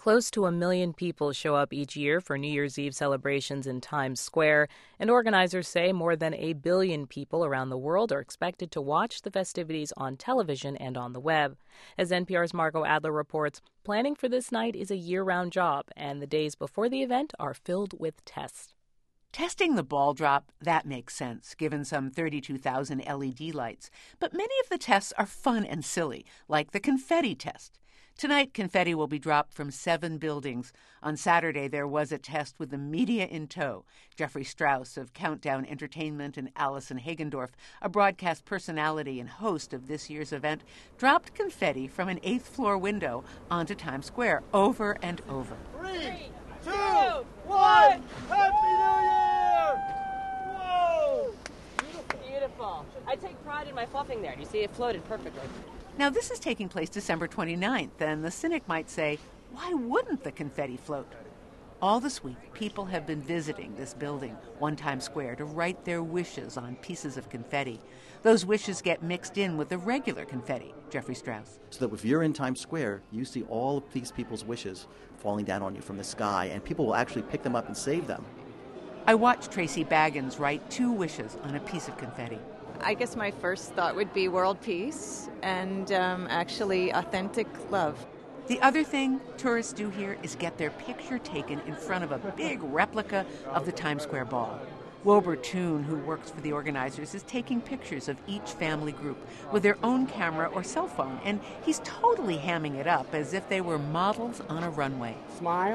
Close to 1 million people show up each year for New Year's Eve celebrations in Times Square, and organizers say more than 1 billion people around the world are expected to watch the festivities on television and on the web. As NPR's Margot Adler reports, planning for this night is a year-round job, and the days before the event are filled with tests. Testing the ball drop, that makes sense, given some 32,000 LED lights. But many of the tests are fun and silly, like the confetti test. Tonight, confetti will be dropped from 7 buildings. On Saturday, there was a test with the media in tow. Jeffrey Strauss of Countdown Entertainment and Allison Hagendorf, a broadcast personality and host of this year's event, dropped confetti from an 8th-floor window onto Times Square over and over. 3, 2, 1, Happy New Year! Whoa! Beautiful. I take pride in my fluffing there. You see, it floated perfectly. Now, this is taking place December 29th, and the cynic might say, why wouldn't the confetti float? All this week, people have been visiting this building, One Times Square, to write their wishes on pieces of confetti. Those wishes get mixed in with the regular confetti, Jeffrey Strauss. So that if you're in Times Square, you see all of these people's wishes falling down on you from the sky, and people will actually pick them up and save them. I watched Tracy Baggins write 2 wishes on a piece of confetti. I guess my first thought would be world peace and actually authentic love. The other thing tourists do here is get their picture taken in front of a big replica of the Times Square Ball. Wilbur Toon, who works for the organizers, is taking pictures of each family group with their own camera or cell phone, and he's totally hamming it up as if they were models on a runway. Smile.